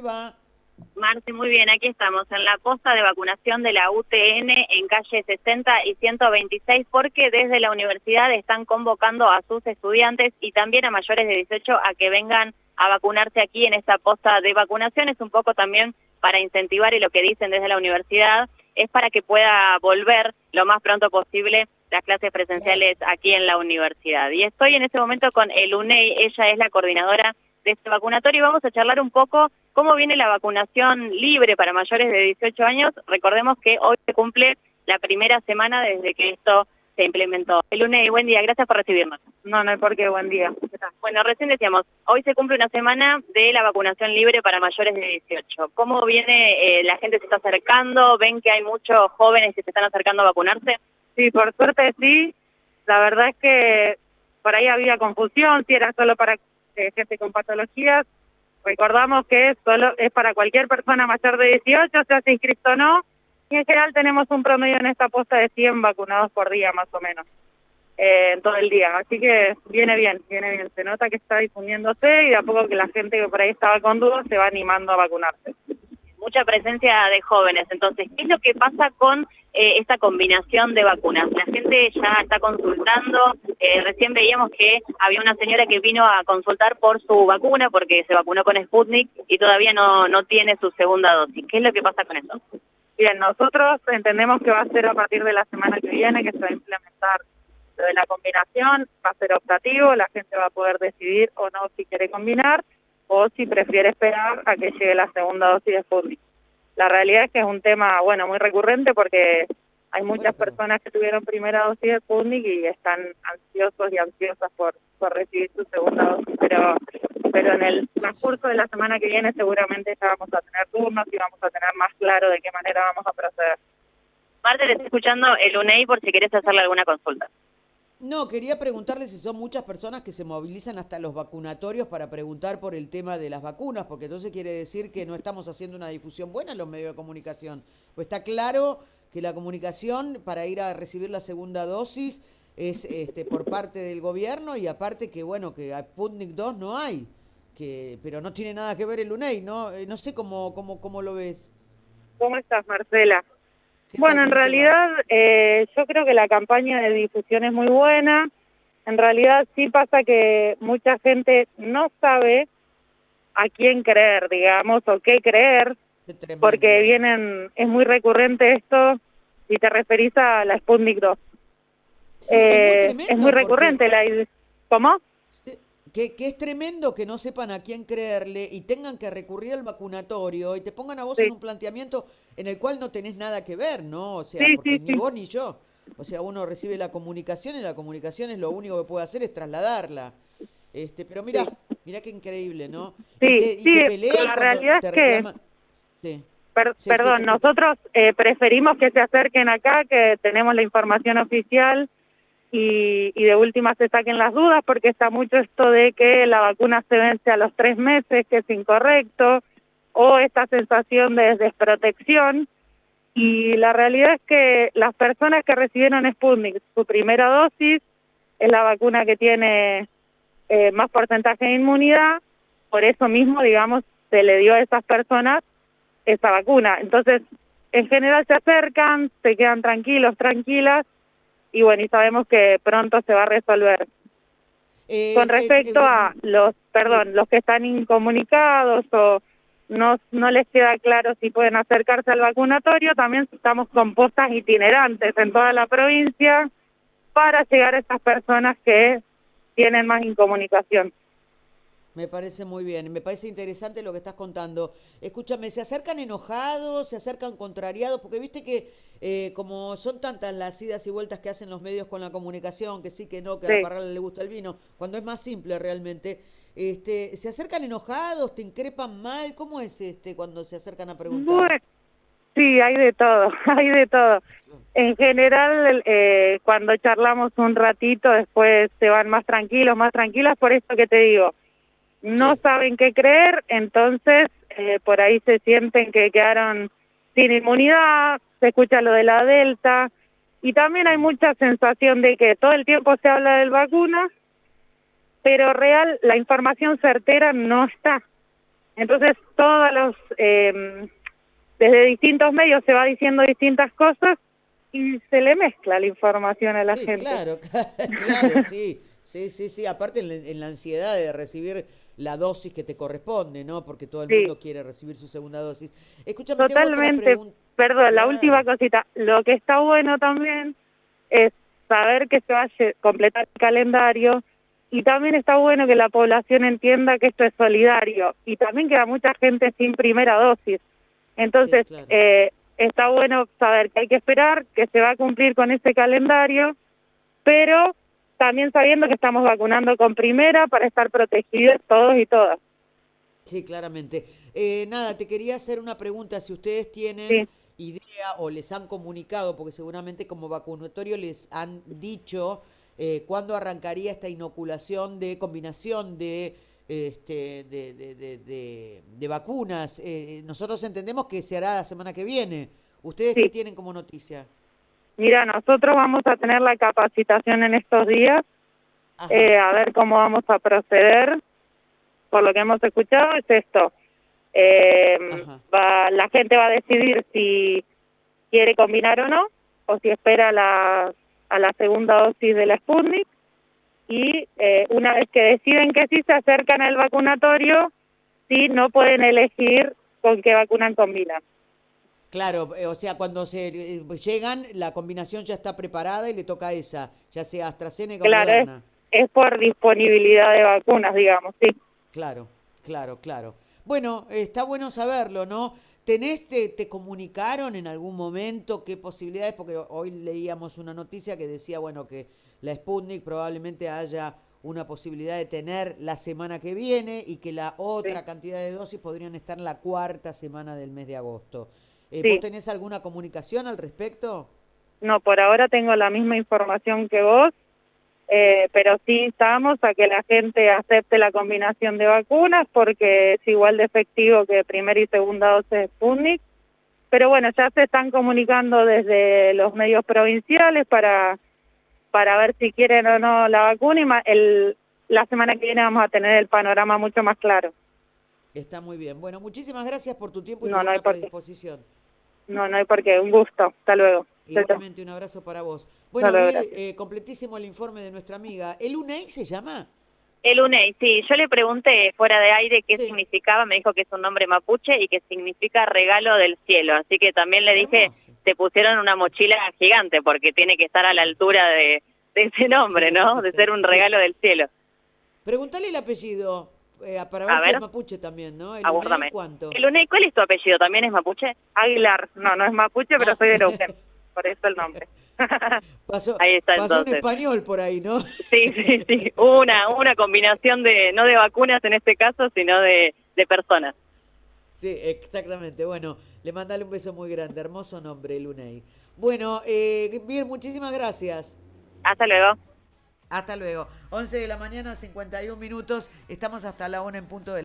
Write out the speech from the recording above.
va? Marce, muy bien, aquí estamos en la posta de vacunación de la UTN en calle 60 y 126 porque desde la universidad están convocando a sus estudiantes y también a mayores de 18 a que vengan a vacunarse aquí en esta posta de vacunación. Es un poco también para incentivar, y lo que dicen desde la universidad es para que pueda volver lo más pronto posible las clases presenciales aquí en la universidad. Y estoy en este momento con el UNEI, ella es la coordinadora de este vacunatorio y vamos a charlar un poco cómo viene la vacunación libre para mayores de 18 años. Recordemos que hoy se cumple la primera semana desde que esto se implementó. Elune, buen día, gracias por recibirnos. No hay por qué, buen día. Bueno, recién decíamos, hoy se cumple una semana de la vacunación libre para mayores de 18. ¿Cómo viene? ¿La gente se está acercando? ¿Ven que hay muchos jóvenes que se están acercando a vacunarse? Sí, por suerte sí. La verdad es que por ahí había confusión, si era solo para gente con patologías. Recordamos que solo es para cualquier persona mayor de 18, se hace inscrito o no. Y en general tenemos un promedio en esta posta de 100 vacunados por día, más o menos, en todo el día. Así que viene bien. Se nota que está difundiéndose y de a poco que la gente que por ahí estaba con dudas se va animando a vacunarse. Mucha presencia de jóvenes. Entonces, ¿qué es lo que pasa con esta combinación de vacunas? La gente ya está consultando. Recién veíamos que había una señora que vino a consultar por su vacuna porque se vacunó con Sputnik y todavía no tiene su segunda dosis. ¿Qué es lo que pasa con eso? Bien, nosotros entendemos que va a ser a partir de la semana que viene que se va a implementar lo de la combinación, va a ser optativo, la gente va a poder decidir o no si quiere combinar o si prefiere esperar a que llegue la segunda dosis de Sputnik. La realidad es que es un tema, bueno, muy recurrente porque hay muchas personas que tuvieron primera dosis de Sputnik y están ansiosos y ansiosas por recibir su segunda dosis, pero en el transcurso de la semana que viene seguramente ya vamos a tener turnos y vamos a tener más claro de qué manera vamos a proceder. Marte, le estoy escuchando el UNEI por si querés hacerle alguna consulta. No, quería preguntarle si son muchas personas que se movilizan hasta los vacunatorios para preguntar por el tema de las vacunas, porque entonces quiere decir que no estamos haciendo una difusión buena en los medios de comunicación. Pues está claro que la comunicación para ir a recibir la segunda dosis es por parte del gobierno y aparte que, bueno, que a Sputnik 2 no hay, pero no tiene nada que ver el UNEI, ¿no? No sé cómo lo ves. ¿Cómo estás, Marcela? ¿Qué tal? Bueno, en ¿Cómo te va? realidad yo creo que la campaña de difusión es muy buena. En realidad sí pasa que mucha gente no sabe a quién creer, digamos, o qué creer, Qué tremendo. porque es muy recurrente esto, si te referís a la Sputnik 2. Sí, es muy Es muy tremendo porque recurrente ¿cómo? que es tremendo que no sepan a quién creerle y tengan que recurrir al vacunatorio y te pongan a vos en Sí, un planteamiento en el cual no tenés nada que ver, ¿no? O sea, sí, porque sí, ni sí. vos ni yo. O sea, uno recibe la comunicación y la comunicación es lo único que puede hacer es trasladarla. Pero Sí, mirá qué increíble, ¿no? sí, Y te sí, pero pelean la cuando realidad es te que, reclaman. Sí, sí, te perdón, escucho. nosotros preferimos que se acerquen acá, que tenemos la información oficial y de última se saquen las dudas, porque está mucho esto de que la vacuna se vence a los 3 meses, que es incorrecto, o esta sensación de desprotección. Y la realidad es que las personas que recibieron Sputnik, su primera dosis, es la vacuna que tiene más porcentaje de inmunidad, por eso mismo, digamos, se le dio a esas personas esa vacuna. Entonces, en general se acercan, se quedan tranquilos, tranquilas, y bueno, y sabemos que pronto se va a resolver. Con respecto a Sí. los que están incomunicados o no les queda claro si pueden acercarse al vacunatorio, también estamos con postas itinerantes en toda la provincia para llegar a esas personas que tienen más incomunicación. Me parece muy bien, me parece interesante lo que estás contando. Escúchame, ¿se acercan enojados, se acercan contrariados? Porque viste que como son tantas las idas y vueltas que hacen los medios con la comunicación, que sí, que no, que a la Sí. parrala le gusta el vino, cuando es más simple realmente, ¿se acercan enojados, te increpan mal? ¿Cómo es cuando se acercan a preguntar? Bueno, sí, hay de todo, hay de todo. En general, cuando charlamos un ratito, después se van más tranquilas, por esto que te digo. No Sí. saben qué creer, entonces por ahí se sienten que quedaron sin inmunidad, se escucha lo de la Delta, y también hay mucha sensación de que todo el tiempo se habla de vacunas, pero la información certera no está. Entonces, todos los, desde distintos medios se va diciendo distintas cosas y se le mezcla la información a la Sí, gente. claro, claro, sí. Sí. Aparte en la ansiedad de recibir la dosis que te corresponde, ¿no? Porque todo el Sí, mundo quiere recibir su segunda dosis. Escúchame, te hago otra totalmente. pregunta. Perdón, la última Claro, cosita. Lo que está bueno también es saber que se va a completar el calendario y también está bueno que la población entienda que esto es solidario y también queda mucha gente sin primera dosis. sí, Entonces, claro. está bueno saber que hay que esperar, que se va a cumplir con ese calendario, pero también sabiendo que estamos vacunando con primera para estar protegidos todos y todas. Sí, claramente. Nada, te quería hacer una pregunta. Si ustedes tienen Sí, idea o les han comunicado, porque seguramente como vacunatorio les han dicho cuándo arrancaría esta inoculación de combinación de vacunas. Nosotros entendemos que se hará la semana que viene. ¿Ustedes qué sí. tienen como noticia? Mira, nosotros vamos a tener la capacitación en estos días, Ajá, a ver cómo vamos a proceder. Por lo que hemos escuchado es esto. ajá. La gente va a decidir si quiere combinar o si espera a la segunda dosis de la Sputnik. Y una vez que deciden que sí, se acercan al vacunatorio, sí, no pueden elegir con qué vacuna combinan. Claro, o sea, cuando se llegan, la combinación ya está preparada y le toca esa, ya sea AstraZeneca o Claro, Moderna. es por disponibilidad de vacunas, digamos, sí. Claro, claro. Bueno, está bueno saberlo, ¿no? ¿Te comunicaron en algún momento qué posibilidades? Porque hoy leíamos una noticia que decía, bueno, que la Sputnik probablemente haya una posibilidad de tener la semana que viene y que la Sí, otra cantidad de dosis podrían estar en la cuarta semana del mes de agosto. ¿Vos sí. tenés alguna comunicación al respecto? No, por ahora tengo la misma información que vos, pero sí instamos a que la gente acepte la combinación de vacunas porque es igual de efectivo que primera y segunda dosis de Sputnik. Pero bueno, ya se están comunicando desde los medios provinciales para ver si quieren o no la vacuna y la semana que viene vamos a tener el panorama mucho más claro. Está muy bien. Bueno, muchísimas gracias por tu tiempo y tu No, no hay buena por qué. predisposición. No hay por qué. Un gusto. Hasta luego. Chao, chao. Igualmente, un abrazo para vos. Hasta Bueno, luego, Vir, gracias. completísimo el informe de nuestra amiga. ¿El UNEI se llama? El UNEI, sí, yo le pregunté fuera de aire qué Sí, significaba, me dijo que es un nombre mapuche y que significa regalo del cielo, así que también le dije, hermoso. te pusieron una Sí, mochila gigante porque tiene que estar a la altura de ese nombre, ¿no? De ser un sí. regalo del cielo. Preguntale el apellido para ver A si es ver, mapuche también, ¿no? ¿El UNEI abórdame. cuánto? El UNEI, ¿cuál es tu apellido? ¿También es mapuche? Aguilar. No, no es mapuche, pero Ah, soy de Neuquén. Por eso el nombre. pasó, Ahí está pasó un entonces. español por ahí, ¿no? Sí. Una combinación de, no de vacunas en este caso, sino de personas. Sí, exactamente. Bueno, le mandale un beso muy grande. Hermoso nombre, el UNEI. Bueno, bien, muchísimas gracias. Hasta luego. Hasta luego. 11 de la mañana, 51 minutos. Estamos hasta la 1 en punto de